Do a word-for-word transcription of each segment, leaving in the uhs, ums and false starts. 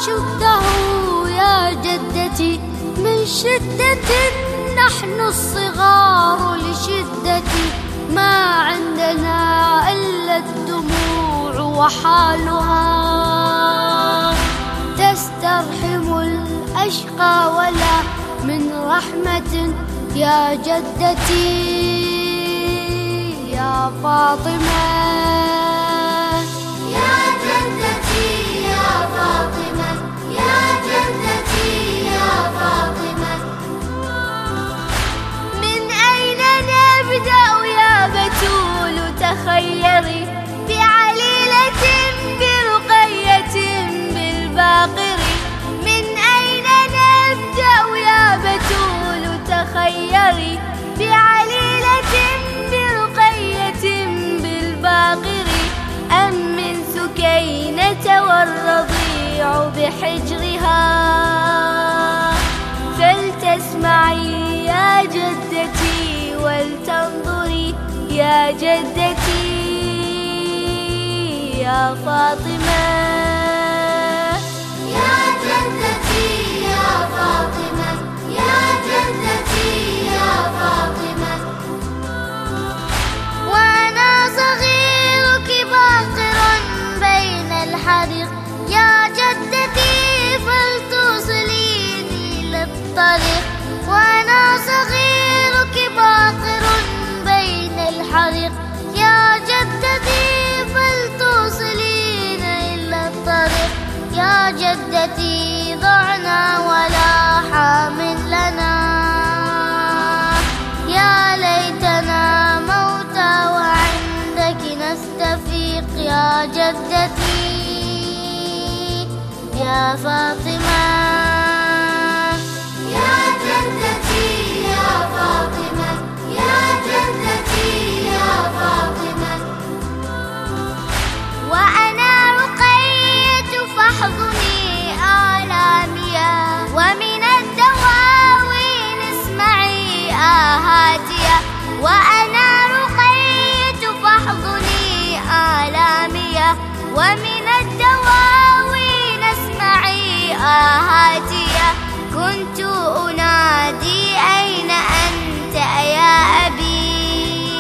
شده يا جدتي من شدة، نحن الصغار لشدة ما عندنا إلا الدموع وحالها تسترحم الأشقى ولا من رحمة يا جدتي يا فاطمة. يا جدتي يا فاطمة، يا جدتي يا فاطمة، من أين نبدأ يا بتول تخيري بعليلة برقية بالباقر، من أين نبدأ يا بتول تخيري بعليلة برقية بالباقر، أم من سكينة والرضيع بحجرها، فلتسمعي يا جدتي ولتنظري يا جدتي يا فاطمة. يا جدتي يا فاطمة، يا جدتي يا فاطمة، وأنا صغيرك باقرا بين الحريق يا جدتي فلتوصليني للطريق، وأنا صغيرك باقر بين الحريق يا جدتي فلتوصليني للطريق، يا جدتي ضعنا ولا حامل لنا، يا ليتنا موتى وعندك نستفيق يا جدتي يا فاطمة. يا جدتي يا فاطمة، يا جدتي يا فاطمة، وأنا رقية فاحضني آلامي، ومن الدواوين اسمعي آهاتي، وأنا رقية فاحضني آلامي، ومن الدواوين اسمعي آهاتي، كنت أنادي أين أنت يا أبي،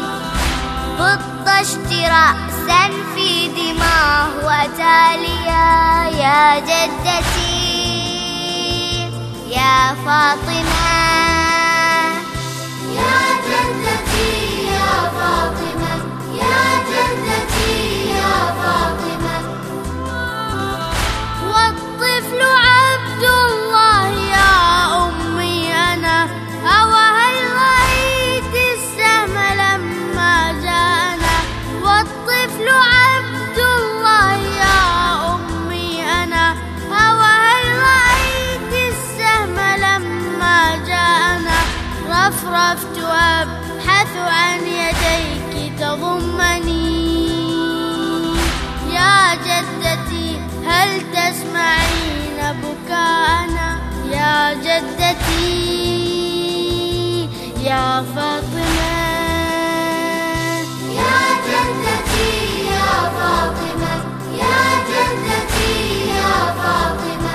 بطشت رأسا في دماه وتاليا يا جدتي يا فاطمة. يا جدتي يا فاطمة، يا جدتي يا فاطمة، والطفل عبد الله يا أمي أنا، أوهل رأيت السهم لما جاءنا، والطفل عبد الله يا أمي أنا، أوهل رأيت السهم لما جاءنا، رفرفت أبحث عن يديك تضمني، يا جدتي هل تسمعين بكاءنا يا جدتي يا فاطمة. يا جدتي يا فاطمة، يا جدتي يا فاطمة،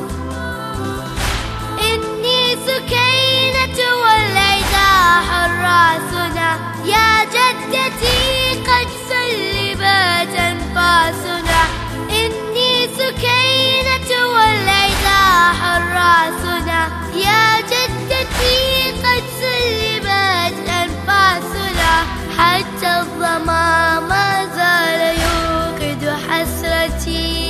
إني سكينة والعدا حراسنا، يا جدتي قد سلبت أنفاسنا، إني سكينة والعدا حراسنا، يا جدتي قد سلبت أنفاسنا، حتى الظما ما زال يوقد حسرتي،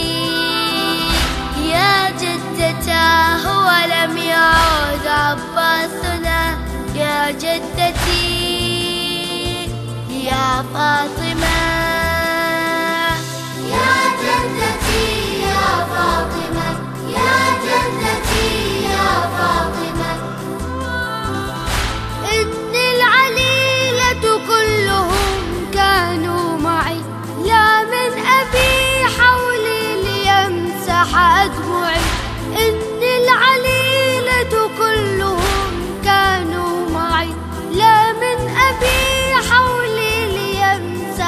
يا جدتاه ولم يعود عباسنا، يا جدتي يا فاطمة. يا جدتي يا فاطمة، يا جدتي يا فاطمة، إن العليلة كلهم كانوا معي، لا من أبي حولي ليمسح أدمعي، إن العليلة كلهم كانوا معي، لا من أبي حولي ليمسح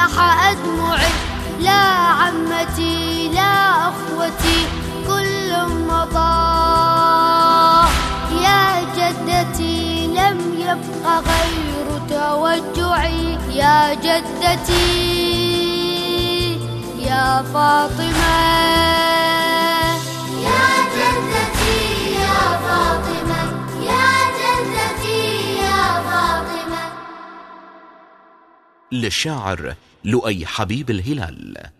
لم يبق غير توجعي يا جدتي يا فاطمة يا جدتي يا فاطمة يا جدتي يا فاطمة. للشاعر لؤي حبيب الهلال.